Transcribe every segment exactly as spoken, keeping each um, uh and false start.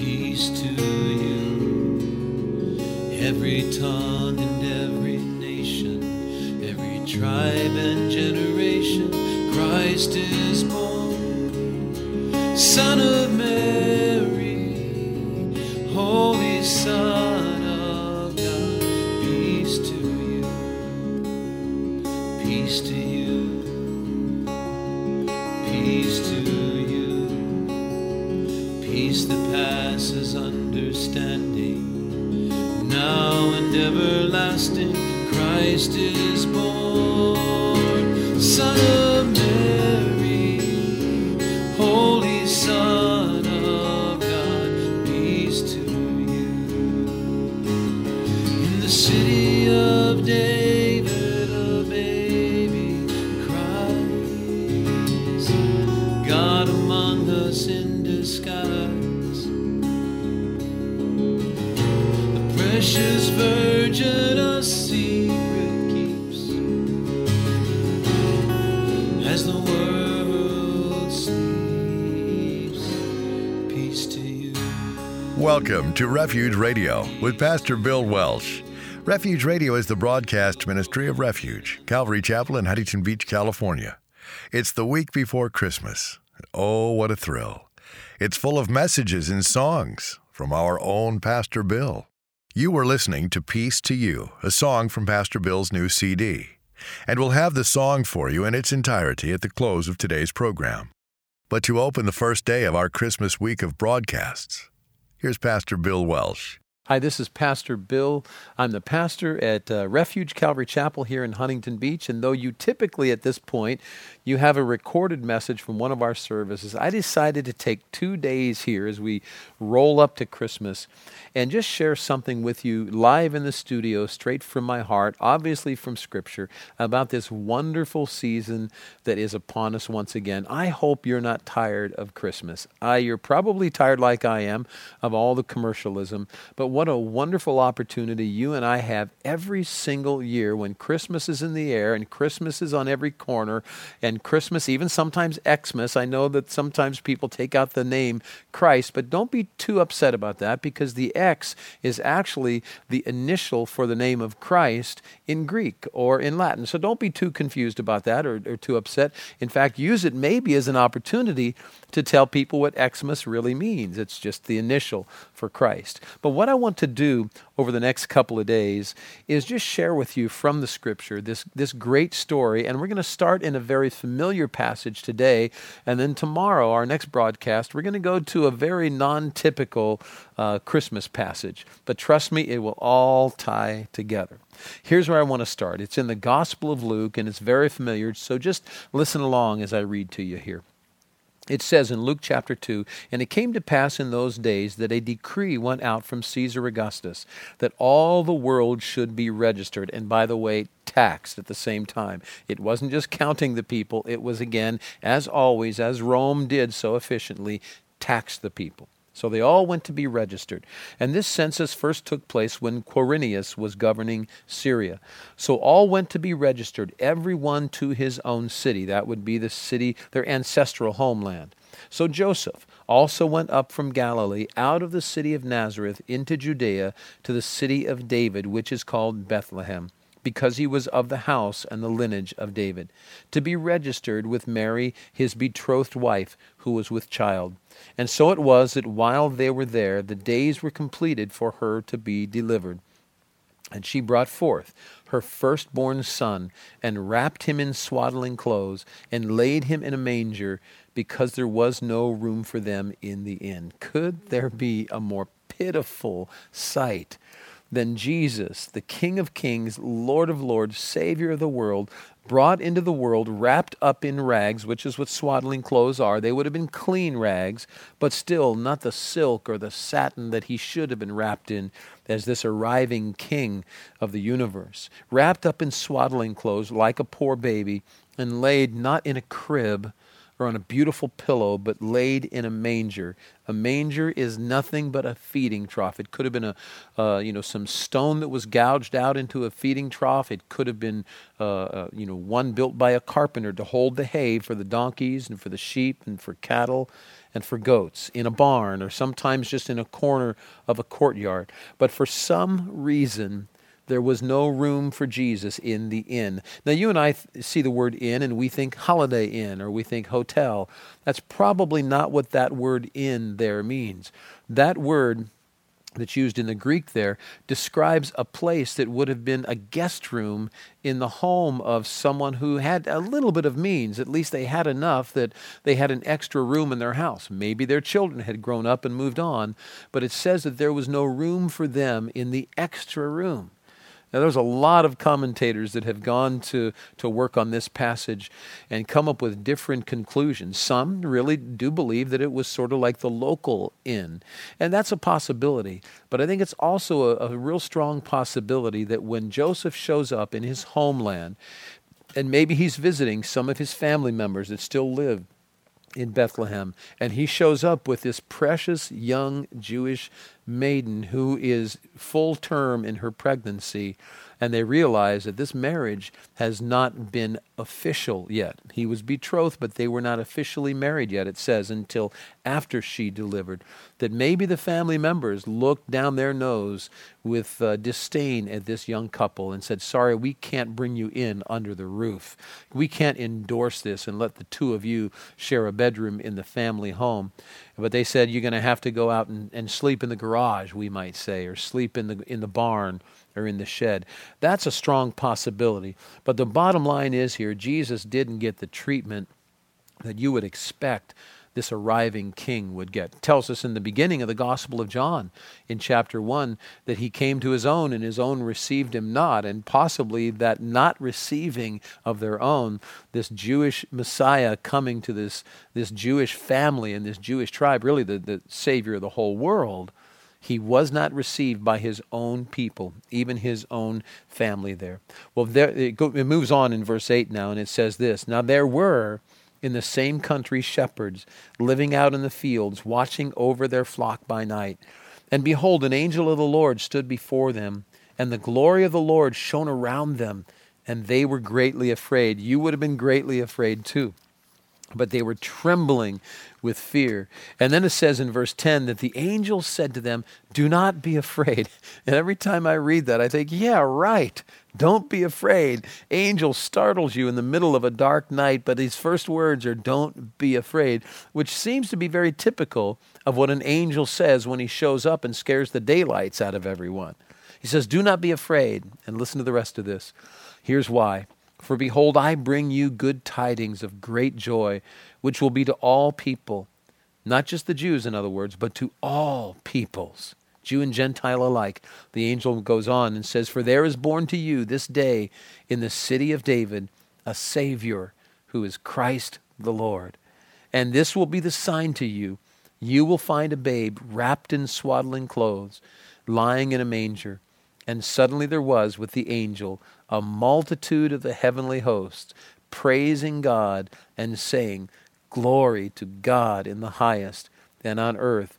Peace to you. Every tongue and every nation, every tribe and generation, Christ is born. Son of Mary, Holy Son of God, peace to you, peace to you, peace to you, peace that passes understanding, now and everlasting, Christ is born. Son of Mary, Holy Son of God, peace to you. In the city of David, a baby cries, God among us in disguise. Precious Virgin a secret keeps as the world sleeps. Peace to you. Welcome to Refuge Radio with Pastor Bill Welsh. Refuge Radio is the broadcast ministry of Refuge, Calvary Chapel in Huntington Beach, California. It's the week before Christmas. Oh, what a thrill. It's full of messages and songs from our own Pastor Bill. You were listening to Peace to You, a song from Pastor Bill's new C D. And we'll have the song for you in its entirety at the close of today's program. But to open the first day of our Christmas week of broadcasts, here's Pastor Bill Welsh. Hi, this is Pastor Bill. I'm the pastor at uh, Refuge Calvary Chapel here in Huntington Beach, and though you typically at this point, you have a recorded message from one of our services, I decided to take two days here as we roll up to Christmas and just share something with you live in the studio, straight from my heart, obviously from Scripture, about this wonderful season that is upon us once again. I hope you're not tired of Christmas. I, you're probably tired like I am of all the commercialism, but what a wonderful opportunity you and I have every single year when Christmas is in the air and Christmas is on every corner and Christmas, even sometimes Xmas. I know that sometimes people take out the name Christ, but don't be too upset about that because the X is actually the initial for the name of Christ in Greek or in Latin. So don't be too confused about that or, or too upset. In fact, use it maybe as an opportunity to tell people what Xmas really means. It's just the initial for Christ. But what I want to do over the next couple of days is just share with you from the Scripture this, this great story. And we're going to start in a very familiar passage today. And then tomorrow, our next broadcast, we're going to go to a very non-typical uh, Christmas passage. But trust me, it will all tie together. Here's where I want to start. It's in the Gospel of Luke, and it's very familiar. So just listen along as I read to you here. It says in Luke chapter two, "And it came to pass in those days that a decree went out from Caesar Augustus that all the world should be registered." And by the way, taxed at the same time. It wasn't just counting the people. It was, again, as always, as Rome did so efficiently, tax the people. So they all went to be registered. And this census first took place when Quirinius was governing Syria. So all went to be registered, every one to his own city. That would be the city, their ancestral homeland. So Joseph also went up from Galilee out of the city of Nazareth into Judea to the city of David, which is called Bethlehem, because he was of the house and the lineage of David, to be registered with Mary, his betrothed wife, who was with child. And so it was that while they were there, the days were completed for her to be delivered. And she brought forth her firstborn son, and wrapped him in swaddling clothes, and laid him in a manger, because there was no room for them in the inn. Could there be a more pitiful sight than Jesus, the King of Kings, Lord of Lords, Savior of the world, brought into the world, wrapped up in rags, which is what swaddling clothes are. They would have been clean rags, but still not the silk or the satin that he should have been wrapped in as this arriving King of the universe. Wrapped up in swaddling clothes like a poor baby, and laid not in a crib or on a beautiful pillow, but laid in a manger. A manger is nothing but a feeding trough. It could have been a, uh, you know, some stone that was gouged out into a feeding trough. It could have been, uh, uh, you know, one built by a carpenter to hold the hay for the donkeys and for the sheep and for cattle. and for goats in a barn or sometimes just in a corner of a courtyard. But for some reason, there was no room for Jesus in the inn. Now, you and I th- see the word inn and we think Holiday Inn or we think hotel. That's probably not what that word inn there means. That word that's used in the Greek there describes a place that would have been a guest room in the home of someone who had a little bit of means. At least they had enough that they had an extra room in their house. Maybe their children had grown up and moved on, but it says that there was no room for them in the extra room. Now, there's a lot of commentators that have gone to, to work on this passage and come up with different conclusions. Some really do believe that it was sort of like the local inn, and that's a possibility. But I think it's also a, a real strong possibility that when Joseph shows up in his homeland, and maybe he's visiting some of his family members that still live in Bethlehem, and he shows up with this precious young Jewish maiden who is full term in her pregnancy, and they realize that this marriage has not been official yet. He was betrothed, but they were not officially married yet, it says, until after she delivered. That maybe the family members looked down their nose with uh, disdain at this young couple and said, sorry, we can't bring you in under the roof. We can't endorse this and let the two of you share a bedroom in the family home. But they said, you're going to have to go out and, and sleep in the garage, we might say, or sleep in the in the barn or in the shed. That's a strong possibility. But the bottom line is here, Jesus didn't get the treatment that you would expect this arriving king would get. It tells us in the beginning of the Gospel of John in chapter one that he came to his own and his own received him not, and possibly that not receiving of their own, this Jewish Messiah coming to this, this Jewish family and this Jewish tribe, really the, the Savior of the whole world, he was not received by his own people, even his own family there. Well, there it, go, it moves on in verse eight now, and it says this, now there were in the same country shepherds living out in the fields, watching over their flock by night. And behold, an angel of the Lord stood before them, and the glory of the Lord shone around them, and they were greatly afraid. You would have been greatly afraid too. But they were trembling with fear. And then it says in verse ten that the angel said to them, do not be afraid. And every time I read that, I think, yeah, right. Don't be afraid. Angel startles you in the middle of a dark night, but his first words are, don't be afraid, which seems to be very typical of what an angel says when he shows up and scares the daylights out of everyone. He says, do not be afraid. And listen to the rest of this. Here's why. For behold, I bring you good tidings of great joy, which will be to all people, not just the Jews, in other words, but to all peoples, Jew and Gentile alike. The angel goes on and says, for there is born to you this day in the city of David a Savior, who is Christ the Lord. And this will be the sign to you. You will find a babe wrapped in swaddling clothes, lying in a manger. And suddenly there was with the angel a multitude of the heavenly hosts, praising God and saying, glory to God in the highest, and on earth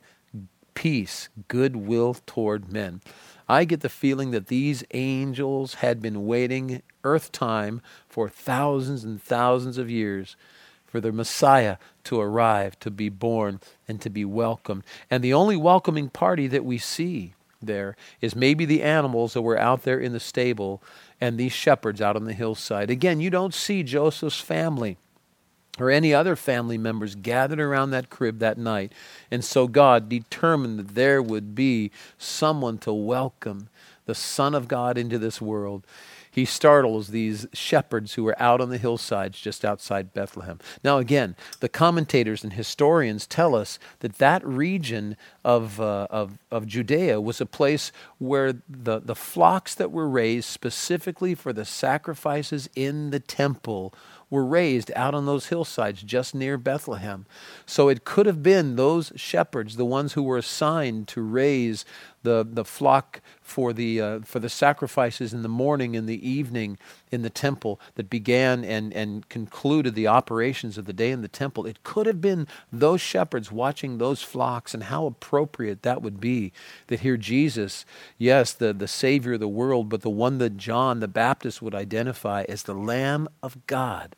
peace, goodwill toward men. I get the feeling that these angels had been waiting earth time for thousands and thousands of years for the Messiah to arrive, to be born, and to be welcomed. And the only welcoming party that we see there is maybe the animals that were out there in the stable and these shepherds out on the hillside. Again, you don't see Joseph's family or any other family members gathered around that crib that night. And so God determined that there would be someone to welcome the Son of God into this world. He startles these shepherds who were out on the hillsides just outside Bethlehem. Now again, the commentators and historians tell us that that region of, uh, of, of Judea was a place where the, the flocks that were raised specifically for the sacrifices in the temple were raised out on those hillsides just near Bethlehem. So it could have been those shepherds, the ones who were assigned to raise the, the flock for the uh, for the sacrifices in the morning and the evening in the temple that began and, and concluded the operations of the day in the temple. It could have been those shepherds watching those flocks, and how appropriate that would be that here Jesus, yes, the, the Savior of the world, but the one that John the Baptist would identify as the Lamb of God,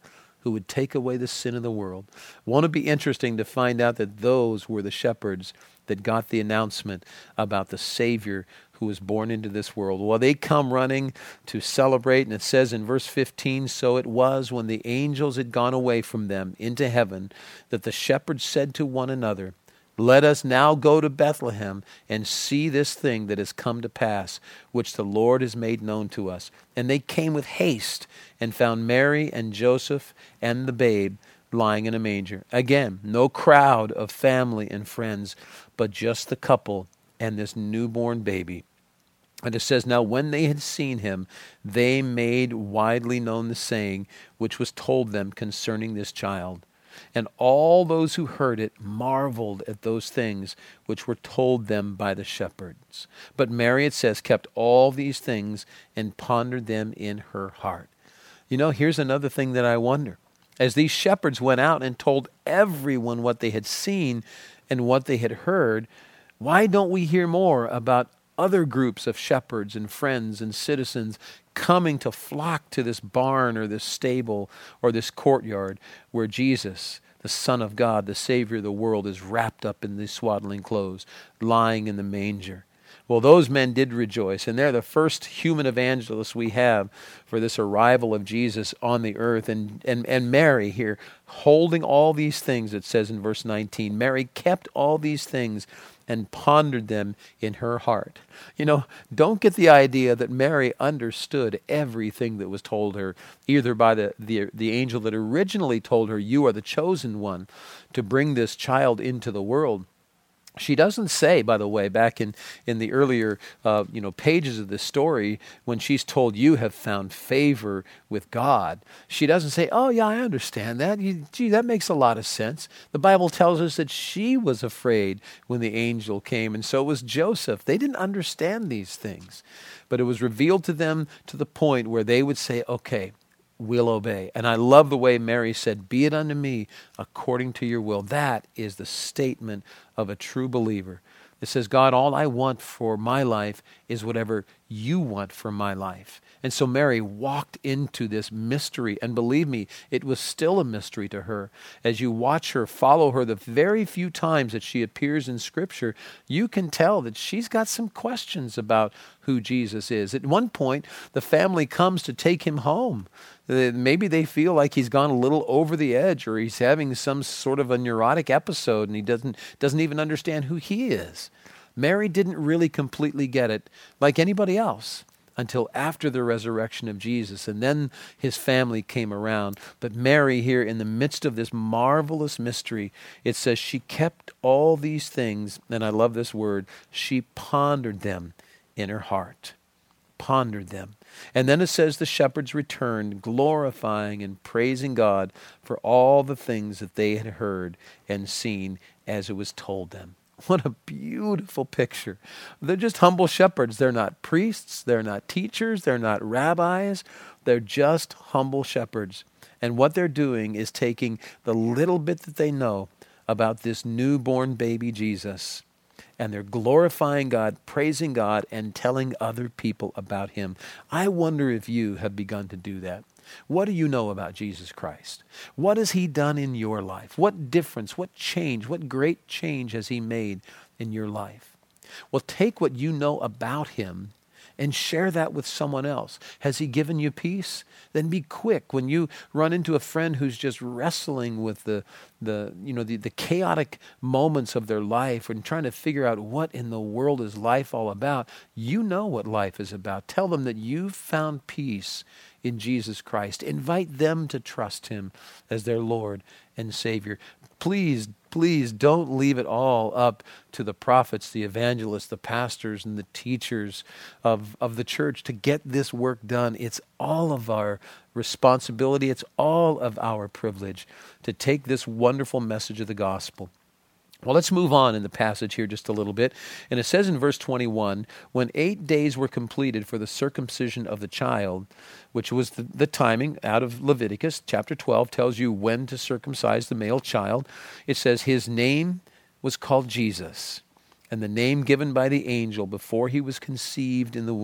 who would take away the sin of the world. Won't it be interesting to find out that those were the shepherds that got the announcement about the Savior who was born into this world? Well, they come running to celebrate, and it says in verse fifteen, "So it was when the angels had gone away from them into heaven that the shepherds said to one another, 'Let us now go to Bethlehem and see this thing that has come to pass, which the Lord has made known to us.' And they came with haste and found Mary and Joseph and the babe lying in a manger." Again, no crowd of family and friends, but just the couple and this newborn baby. And it says, "Now when they had seen him, they made widely known the saying which was told them concerning this child. And all those who heard it marveled at those things which were told them by the shepherds. But Mary," it says, "kept all these things and pondered them in her heart." You know, here's another thing that I wonder. As these shepherds went out and told everyone what they had seen and what they had heard, why don't we hear more about other groups of shepherds and friends and citizens coming to flock to this barn or this stable or this courtyard where Jesus, the Son of God, the Savior of the world, is wrapped up in these swaddling clothes, lying in the manger? Well, those men did rejoice, and they're the first human evangelists we have for this arrival of Jesus on the earth. And, and, and Mary here, holding all these things, it says in verse nineteen, Mary kept all these things and pondered them in her heart. You know, don't get the idea that Mary understood everything that was told her, either by the, the, the angel that originally told her, "You are the chosen one to bring this child into the world." She doesn't say, by the way, back in, in the earlier uh, you know pages of this story, when she's told, "You have found favor with God," she doesn't say, "Oh yeah, I understand that. You, gee, that makes a lot of sense." The Bible tells us that she was afraid when the angel came, and so was Joseph. They didn't understand these things, but it was revealed to them to the point where they would say, "Okay, we'll obey." And I love the way Mary said, "Be it unto me according to your will." That is the statement of a true believer. It says, "God, all I want for my life is whatever you want for my life." And so Mary walked into this mystery, and believe me, it was still a mystery to her. As you watch her, follow her, the very few times that she appears in Scripture, you can tell that she's got some questions about who Jesus is. At one point, the family comes to take him home. Maybe they feel like he's gone a little over the edge, or he's having some sort of a neurotic episode and he doesn't doesn't even understand who he is. Mary didn't really completely get it like anybody else until after the resurrection of Jesus, and then his family came around. But Mary here, in the midst of this marvelous mystery, it says she kept all these things, and I love this word, she pondered them in her heart. Pondered them. And then it says the shepherds returned, glorifying and praising God for all the things that they had heard and seen as it was told them. What a beautiful picture. They're just humble shepherds. They're not priests. They're not teachers. They're not rabbis. They're just humble shepherds. And what they're doing is taking the little bit that they know about this newborn baby Jesus, and they're glorifying God, praising God, and telling other people about him. I wonder if you have begun to do that. What do you know about Jesus Christ? What has he done in your life? What difference, what change, what great change has he made in your life? Well, take what you know about him and share that with someone else. Has he given you peace? Then be quick when you run into a friend who's just wrestling with the, the you know, the, the chaotic moments of their life and trying to figure out what in the world is life all about. You know what life is about. Tell them that you've found peace in Jesus Christ. Invite them to trust him as their Lord and Savior. Please, please don't leave it all up to the prophets, the evangelists, the pastors, and the teachers of, of the church to get this work done. It's all of our responsibility. It's all of our privilege to take this wonderful message of the gospel. Well, let's move on in the passage here just a little bit. And it says in verse twenty-one, when eight days were completed for the circumcision of the child, which was the, the timing out of Leviticus, chapter twelve tells you when to circumcise the male child. It says his name was called Jesus, and the name given by the angel before he was conceived in the womb.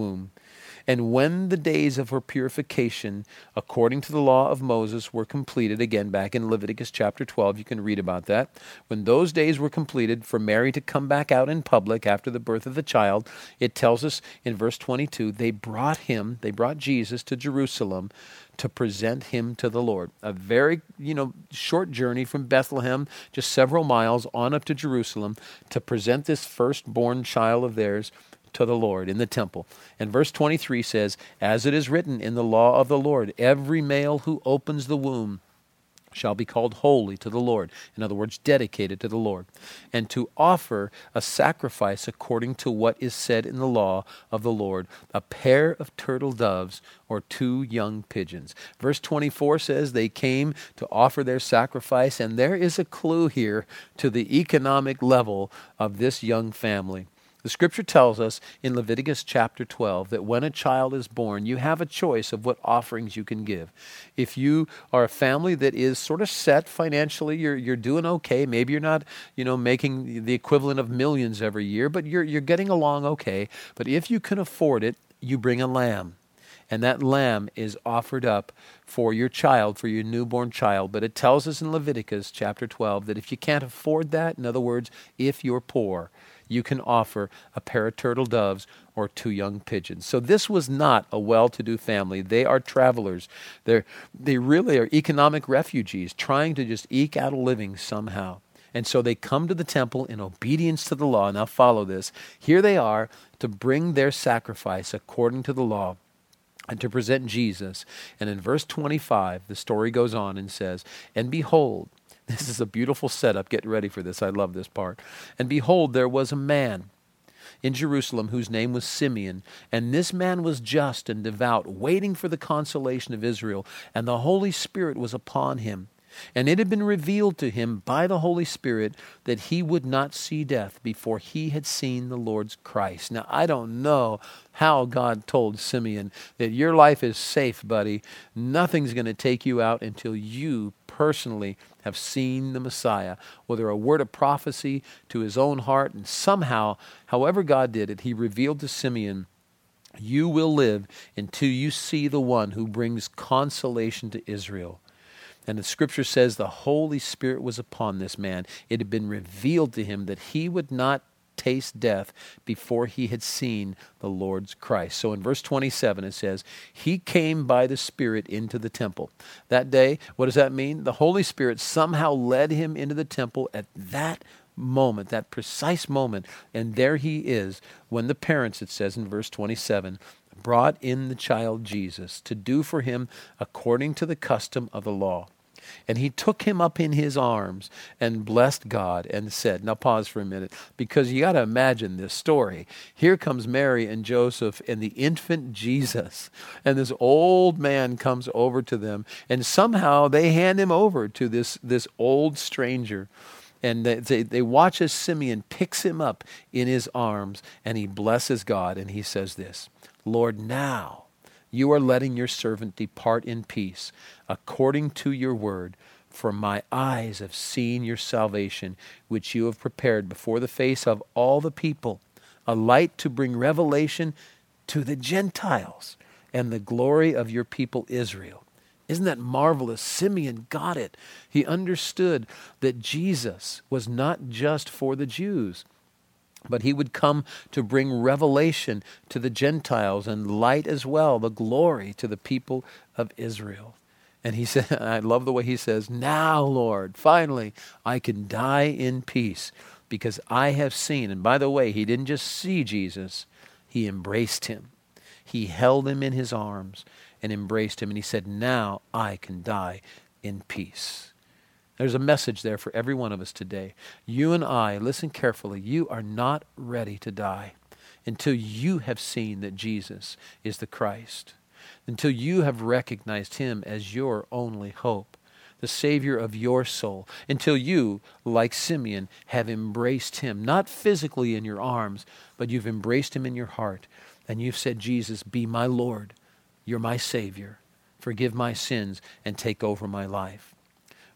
And when the days of her purification, according to the law of Moses, were completed, again back in Leviticus chapter twelve, you can read about that. When those days were completed for Mary to come back out in public after the birth of the child, it tells us in verse twenty-two, they brought him, they brought Jesus to Jerusalem to present him to the Lord. A very, you know, short journey from Bethlehem, just several miles on up to Jerusalem, to present this firstborn child of theirs to the Lord in the temple. And verse twenty-three says, as it is written in the law of the Lord, every male who opens the womb shall be called holy to the Lord. In other words, dedicated to the Lord. And to offer a sacrifice according to what is said in the law of the Lord, a pair of turtle doves or two young pigeons. Verse twenty-four says they came to offer their sacrifice, and there is a clue here to the economic level of this young family. The scripture tells us in Leviticus chapter twelve that when a child is born, you have a choice of what offerings you can give. If you are a family that is sort of set financially, you're you're doing okay. Maybe you're not, you know, making the equivalent of millions every year, but you're you're getting along okay. But if you can afford it, you bring a lamb. And that lamb is offered up for your child, for your newborn child. But it tells us in Leviticus chapter twelve that if you can't afford that, in other words, if you're poor, you can offer a pair of turtle doves or two young pigeons. So this was not a well-to-do family. They are travelers. They're, they really are economic refugees trying to just eke out a living somehow. And so they come to the temple in obedience to the law. Now follow this. Here they are to bring their sacrifice according to the law and to present Jesus. And in verse twenty-five, the story goes on and says, and behold, this is a beautiful setup. Get ready for this. I love this part. And behold, there was a man in Jerusalem whose name was Simeon. And this man was just and devout, waiting for the consolation of Israel. And the Holy Spirit was upon him. And it had been revealed to him by the Holy Spirit that he would not see death before he had seen the Lord's Christ. Now, I don't know how God told Simeon that your life is safe, buddy. Nothing's going to take you out until you personally have seen the Messiah, whether a word of prophecy to his own heart, and somehow, however God did it, he revealed to Simeon, you will live until you see the one who brings consolation to Israel. And the scripture says the Holy Spirit was upon this man. It had been revealed to him that he would not taste death before he had seen the Lord's Christ. So in verse twenty-seven it says, he came by the Spirit into the temple. That day, what does that mean? The Holy Spirit somehow led him into the temple at that moment, that precise moment. And there he is when the parents, it says in verse twenty-seven, brought in the child Jesus to do for him according to the custom of the law. And he took him up in his arms and blessed God and said, now pause for a minute, because you got to imagine this story. Here comes Mary and Joseph and the infant Jesus, and this old man comes over to them, and somehow they hand him over to this, this old stranger. And they, they watch as Simeon picks him up in his arms, and he blesses God, and he says this, Lord, now you are letting your servant depart in peace, according to your word, for my eyes have seen your salvation, which you have prepared before the face of all the people, a light to bring revelation to the Gentiles, and the glory of your people Israel. Isn't that marvelous? Simeon got it. He understood that Jesus was not just for the Jews, but he would come to bring revelation to the Gentiles and light as well, the glory to the people of Israel. And he said, I love the way he says, now, Lord, finally, I can die in peace because I have seen. And by the way, he didn't just see Jesus, he embraced him. He held him in his arms and embraced him. And he said, now I can die in peace. There's a message there for every one of us today. You and I, listen carefully, you are not ready to die until you have seen that Jesus is the Christ, until you have recognized him as your only hope, the Savior of your soul, until you, like Simeon, have embraced him, not physically in your arms, but you've embraced him in your heart, and you've said, Jesus, be my Lord, you're my Savior, forgive my sins, and take over my life.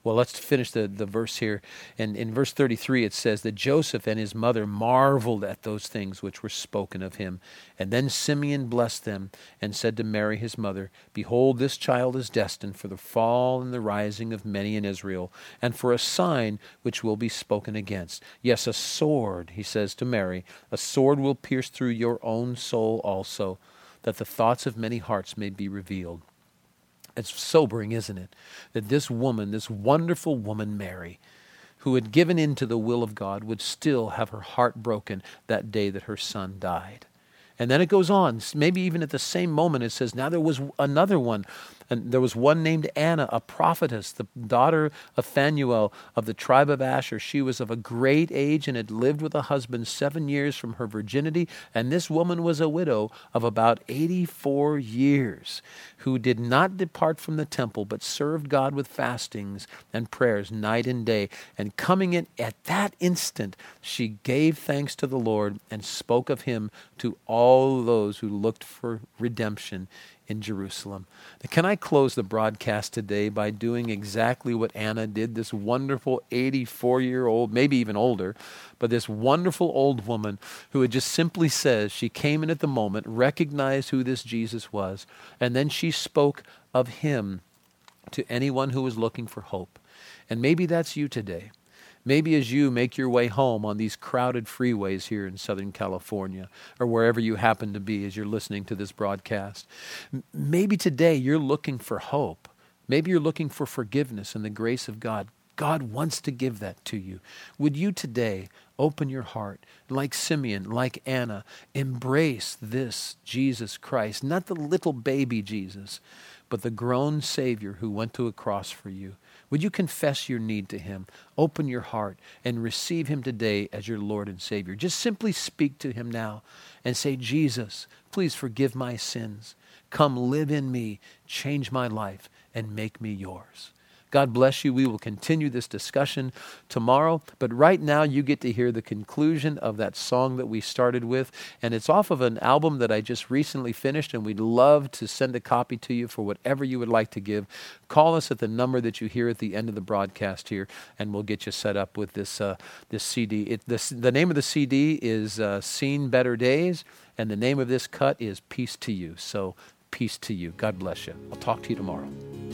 Well, let's finish the, the verse here. And in verse thirty-three, it says that Joseph and his mother marveled at those things which were spoken of him. And then Simeon blessed them and said to Mary his mother, Behold, this child is destined for the fall and the rising of many in Israel, and for a sign which will be spoken against. Yes, a sword, he says to Mary, a sword will pierce through your own soul also, that the thoughts of many hearts may be revealed. It's sobering, isn't it? That this woman, this wonderful woman, Mary, who had given in to the will of God, would still have her heart broken that day that her son died. And then it goes on, maybe even at the same moment, it says, now there was another one, and there was one named Anna, a prophetess, the daughter of Phanuel of the tribe of Asher. She was of a great age and had lived with a husband seven years from her virginity, and this woman was a widow of about eighty-four years, who did not depart from the temple, but served God with fastings and prayers night and day. And coming in at that instant, she gave thanks to the Lord and spoke of him to all those who looked for redemption in Jerusalem. Now, can I close the broadcast today by doing exactly what Anna did, this wonderful eighty-four-year-old, maybe even older, but this wonderful old woman who had just simply says, she came in at the moment, recognized who this Jesus was, and then she spoke of him to anyone who was looking for hope. And maybe that's you today. Maybe as you make your way home on these crowded freeways here in Southern California, or wherever you happen to be as you're listening to this broadcast, maybe today you're looking for hope. Maybe you're looking for forgiveness and the grace of God. God wants to give that to you. Would you today open your heart, like Simeon, like Anna, embrace this Jesus Christ, not the little baby Jesus, but the grown Savior who went to a cross for you? Would you confess your need to him, open your heart, and receive him today as your Lord and Savior? Just simply speak to him now and say, Jesus, please forgive my sins. Come live in me, change my life, and make me yours. God bless you. We will continue this discussion tomorrow. But right now, you get to hear the conclusion of that song that we started with. And it's off of an album that I just recently finished, and we'd love to send a copy to you for whatever you would like to give. Call us at the number that you hear at the end of the broadcast here, and we'll get you set up with this uh, this C D. It, this, the name of the C D is uh, Seen Better Days, and the name of this cut is Peace to You. So, peace to you. God bless you. I'll talk to you tomorrow.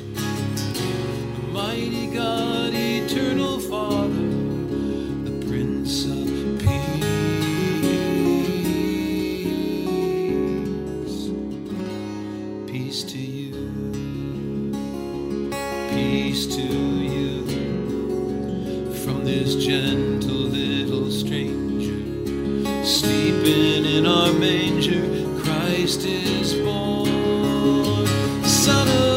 Mighty God, eternal Father, the Prince of Peace, peace to you, peace to you, from this gentle little stranger, sleeping in our manger, Christ is born, Son of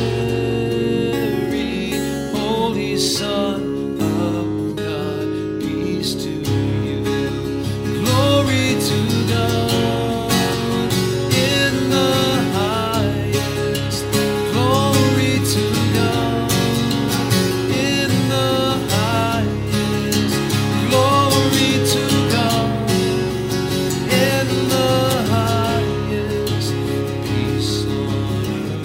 Son of God, peace to you, glory to God in the highest, glory to God in the highest, glory to God in the highest, peace on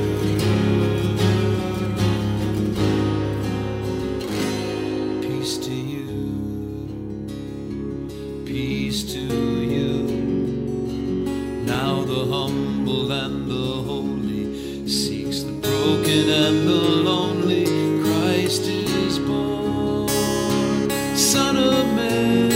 Peace to you, peace to you. Now the humble and the holy seeks the broken and the lonely. Christ is born, Son of Mary,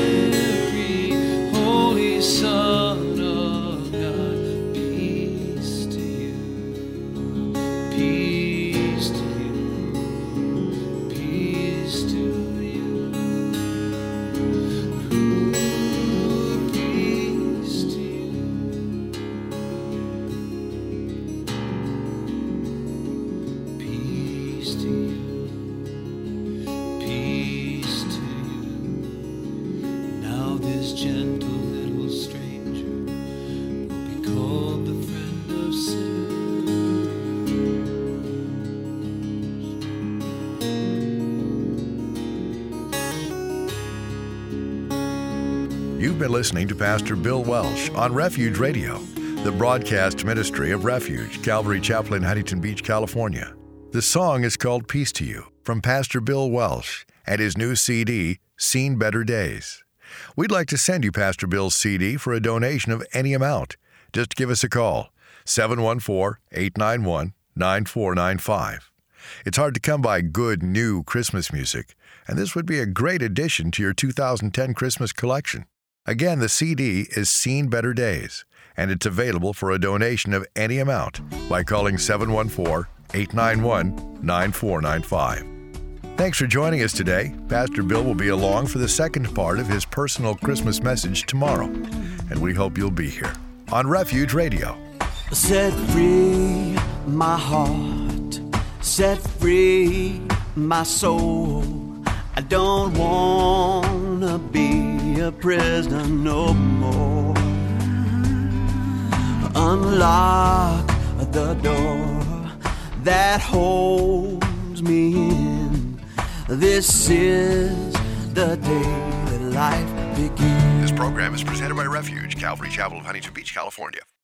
Holy Son of God. Peace to you, peace to you, peace to you. Gentle little stranger will be called the friend of sinners. You've been listening to Pastor Bill Welsh on Refuge Radio, the broadcast ministry of Refuge, Calvary Chapel in Huntington Beach, California. The song is called Peace to You. from Pastor Bill Welsh and his new C D, Seen Better Days. We'd like to send you Pastor Bill's C D for a donation of any amount. Just give us a call, seven one four, eight nine one, nine four nine five. It's hard to come by good, new Christmas music, and this would be a great addition to your two thousand ten Christmas collection. Again, the C D is Seen Better Days, and it's available for a donation of any amount by calling seven one four, eight nine one, nine four nine five. Thanks for joining us today. Pastor Bill will be along for the second part of his personal Christmas message tomorrow, and we hope you'll be here on Refuge Radio. Set free my heart, set free my soul. I don't wanna be a prisoner no more. Unlock the door that holds me in. This is the day that life begins. This program is presented by Refuge, Calvary Chapel of Huntington Beach, California.